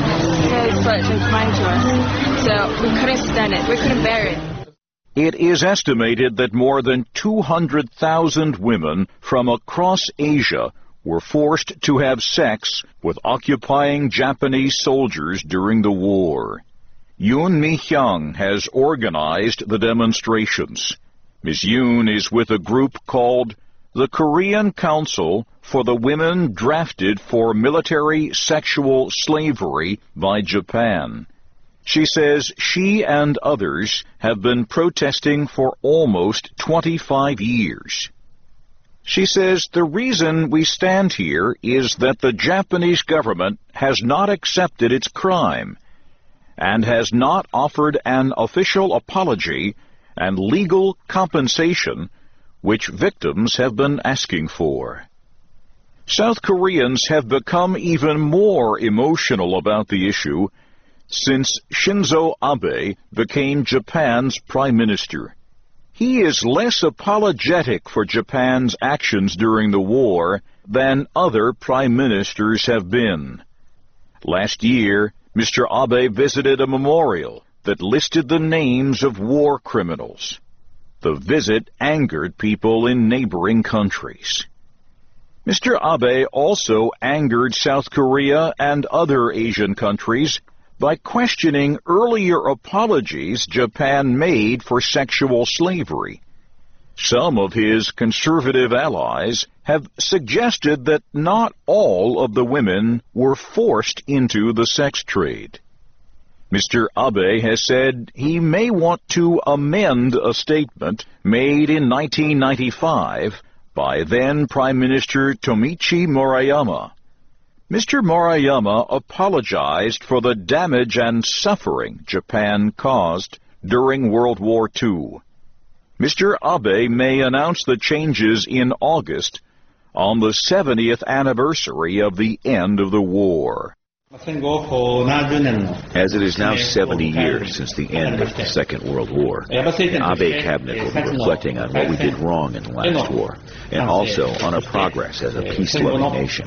such a crime to us, so we couldn't stand it. We couldn't bear it. It is estimated that more than two hundred thousand women from across Asia were forced to have sex with occupying Japanese soldiers during the war. Yoon Mi-hyung has organized the demonstrations. Miz Yoon is with a group called the Korean Council for the Women Drafted for Military Sexual Slavery by Japan. She says she and others have been protesting for almost twenty-five years. She says the reason we stand here is that the Japanese government has not accepted its crime and has not offered an official apology and legal compensation which victims have been asking for. South Koreans have become even more emotional about the issue since Shinzo Abe became Japan's prime minister. He is less apologetic for Japan's actions during the war than other prime ministers have been. Last year, Mister Abe visited a memorial that listed the names of war criminals. The visit angered people in neighboring countries. Mister Abe also angered South Korea and other Asian countries by questioning earlier apologies Japan made for sexual slavery. Some of his conservative allies have suggested that not all of the women were forced into the sex trade. Mister Abe has said he may want to amend a statement made in nineteen ninety-five by then Prime Minister Tomichi Murayama. Mister Murayama apologized for the damage and suffering Japan caused during World War Two. Mister Abe may announce the changes in August on the seventieth anniversary of the end of the war. As it is now seventy years since the end of the Second World War, the Abe cabinet will be reflecting on what we did wrong in the last war, and also on our progress as a peace-loving nation.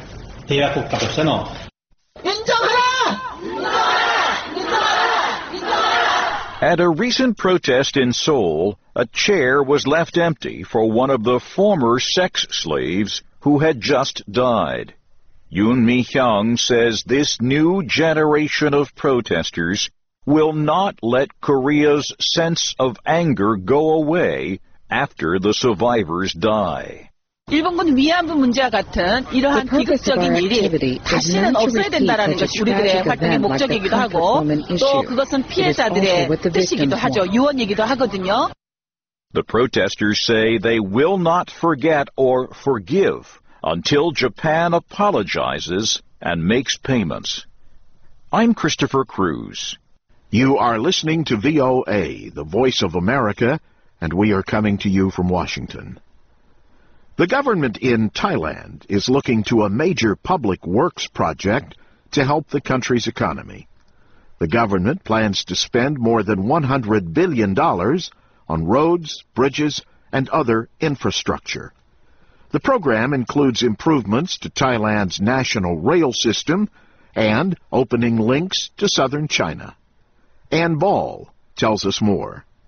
At a recent protest in Seoul, a chair was left empty for one of the former sex slaves who had just died. Yoon Mi-hyung says this new generation of protesters will not let Korea's sense of anger go away after the survivors die. 일본군 위안부 문제와 같은 이러한 비극적인 일이 다시는 없어야 된다는 것이 우리들의 활동의 목적이기도 하고 또 그것은 피해자들의 뜻이기도 하죠. 유언이기도 하거든요. The protesters say they will not forget or forgive until Japan apologizes and makes payments. I'm Christopher Cruz. You are listening to V O A, the Voice of America, and we are coming to you from Washington. The government in Thailand is looking to a major public works project to help the country's economy. The government plans to spend more than one hundred billion dollars on roads, bridges, and other infrastructure. The program includes improvements to Thailand's national rail system and opening links to southern China. Ann Ball tells us more.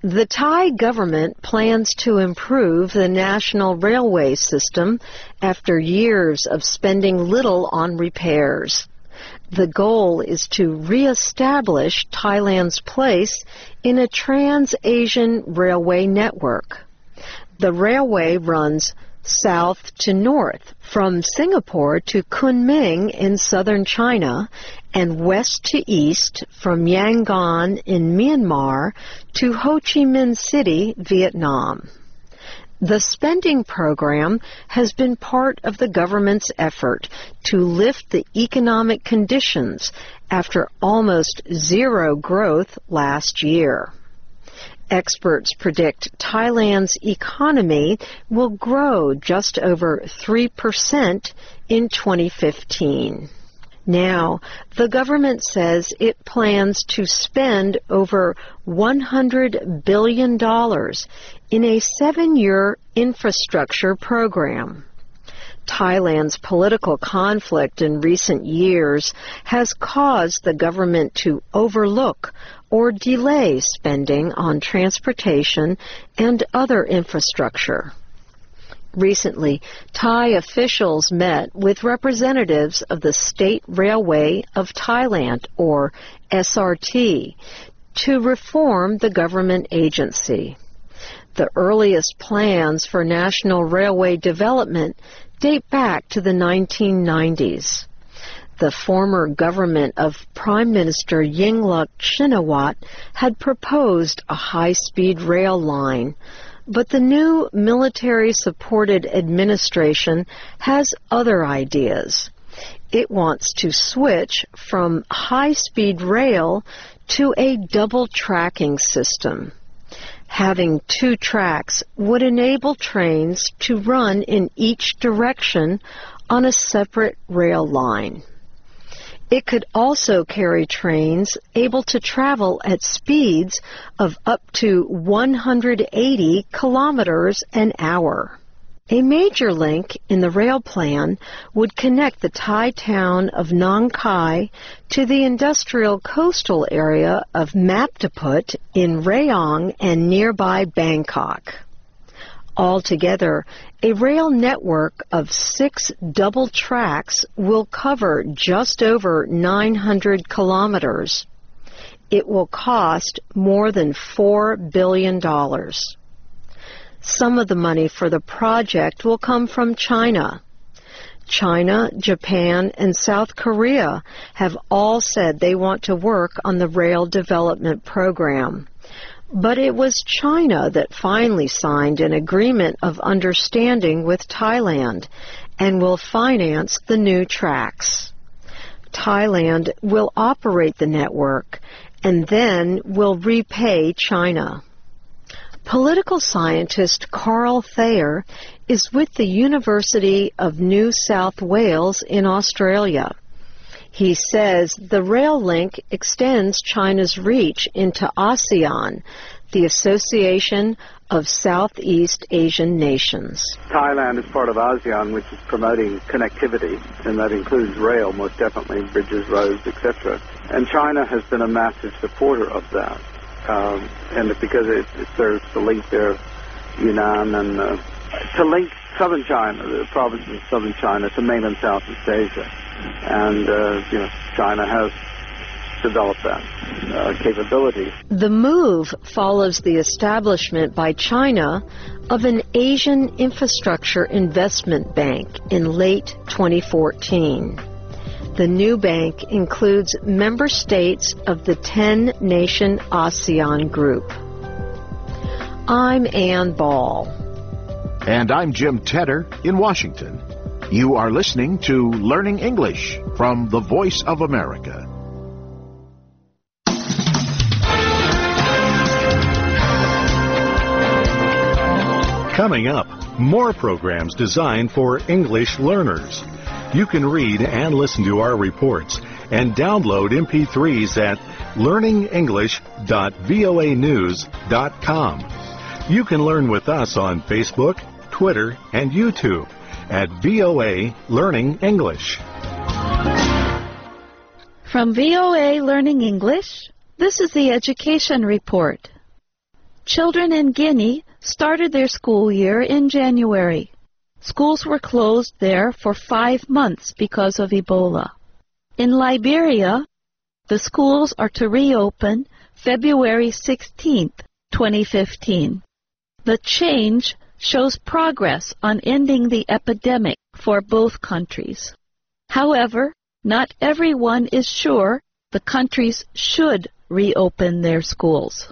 The Thai government plans to improve the national railway system after years of spending little on repairs. The goal is to re-establish Thailand's place in a trans-Asian railway network. The railway runs south to north from Singapore to Kunming in southern China and west to east from Yangon in Myanmar to Ho Chi Minh City, Vietnam. The spending program has been part of the government's effort to lift the economic conditions after almost zero growth last year. Experts predict Thailand's economy will grow just over three percent in twenty fifteen. Now, the government says it plans to spend over one hundred billion dollars in a seven-year infrastructure program. Thailand's political conflict in recent years has caused the government to overlook or delay spending on transportation and other infrastructure. Recently, Thai officials met with representatives of the State Railway of Thailand, or S R T, to reform the government agency. The earliest plans for national railway development date back to the nineteen nineties. The former government of Prime Minister Yingluck Shinawatra had proposed a high-speed rail line, but the new military-supported administration has other ideas. It wants to switch from high-speed rail to a double tracking system. Having two tracks would enable trains to run in each direction on a separate rail line. It could also carry trains able to travel at speeds of up to one hundred eighty kilometers an hour. A major link in the rail plan would connect the Thai town of Nong Khai to the industrial coastal area of Maptaput in Rayong and nearby Bangkok. Altogether, a rail network of six double tracks will cover just over nine hundred kilometers. It will cost more than four billion dollars. Some of the money for the project will come from China. China, Japan, and South Korea have all said they want to work on the rail development program. But it was China that finally signed an agreement of understanding with Thailand and will finance the new tracks. Thailand will operate the network and then will repay China. Political scientist Carl Thayer is with the University of New South Wales in Australia. He says the rail link extends China's reach into ASEAN, the Association of Southeast Asian Nations. Thailand is part of ASEAN, which is promoting connectivity, and that includes rail, most definitely, bridges, roads, et cetera. And China has been a massive supporter of that. Um, and because it, it serves to link their Yunnan and uh, to link southern China, the provinces of southern China, to mainland Southeast Asia. And, uh, you know, China has developed that uh, capability. The move follows the establishment by China of an Asian Infrastructure Investment Bank in late twenty fourteen. The new bank includes member states of the ten-nation ASEAN group. I'm Ann Ball. And I'm Jim Tedder in Washington. You are listening to Learning English from the Voice of America. Coming up, more programs designed for English learners. You can read and listen to our reports and download M P threes at learning english dot voa news dot com. You can learn with us on Facebook, Twitter, and YouTube at V O A Learning English. From V O A Learning English, this is the Education Report. Children in Guinea started their school year in January. Schools were closed there for five months because of Ebola. In Liberia, the schools are to reopen February sixteenth, twenty fifteen. The change shows progress on ending the epidemic for both countries. However, not everyone is sure the countries should reopen their schools.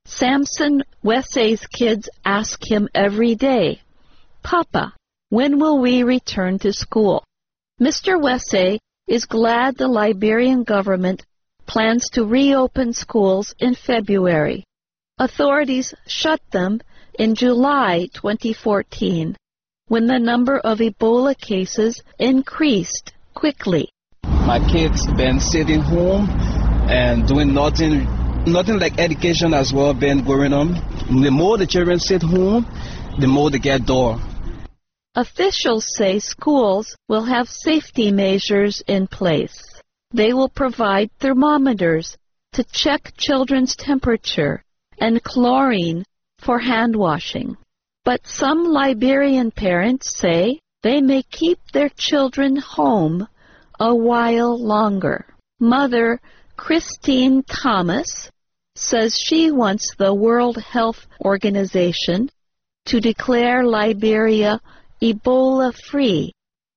Samson Wesse's kids ask him every day, "Papa, when will we return to school?" Mister Wesse is glad the Liberian government plans to reopen schools in February. Authorities shut them in July twenty fourteen, when the number of Ebola cases increased quickly. My kids been sitting home and doing nothing, nothing like education as well been going on. The more the children sit home, the more they get dull. Officials say schools will have safety measures in place. They will provide thermometers to check children's temperature and chlorine for hand washing. But some Liberian parents say they may keep their children home a while longer. Mother Christine Thomas says she wants the World Health Organization to declare Liberia Ebola-free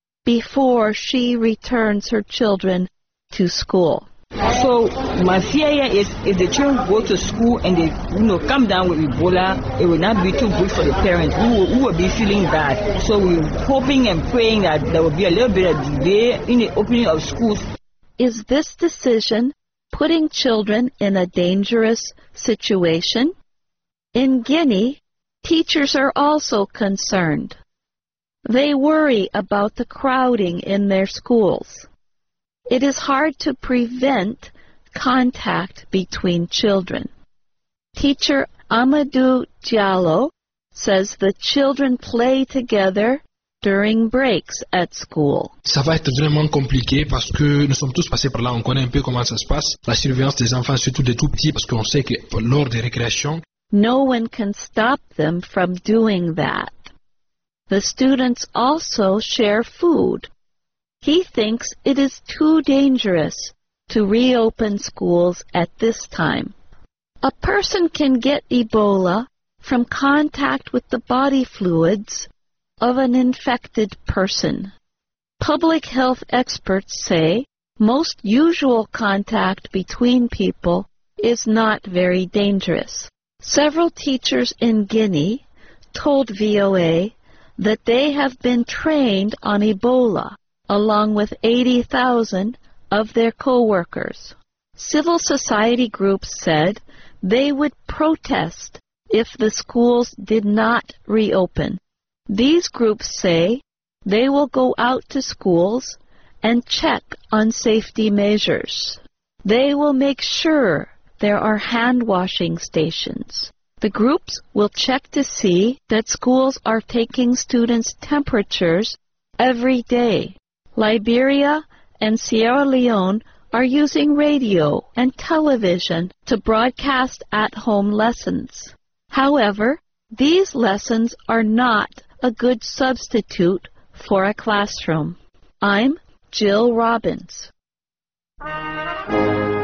before she returns her children to school. So my fear is if the children go to school and they you know come down with Ebola, it will not be too good for the parents who will, who will be feeling bad. So we're hoping and praying that there will be a little bit of delay in the opening of schools. Is this decision putting children in a dangerous situation? In Guinea, teachers are also concerned. They worry about the crowding in their schools. It is hard to prevent contact between children. Teacher Amadou Diallo says the children play together during breaks at school. Ça va être vraiment compliqué parce que nous sommes tous passés par là, on connaît un peu comment ça se passe, la surveillance des enfants, surtout des tout petits, parce qu'on sait que lors des récréations, no one can stop them from doing that. The students also share food. He thinks it is too dangerous to reopen schools at this time. A person can get Ebola from contact with the body fluids of an infected person. Public health experts say most usual contact between people is not very dangerous. Several teachers in Guinea told V O A that they have been trained on Ebola, along with eighty thousand of their co-workers. Civil society groups said they would protest if the schools did not reopen. These groups say they will go out to schools and check on safety measures. They will make sure there are hand-washing stations. The groups will check to see that schools are taking students' temperatures every day. Liberia and Sierra Leone are using radio and television to broadcast at-home lessons. However, these lessons are not a good substitute for a classroom. I'm Jill Robbins.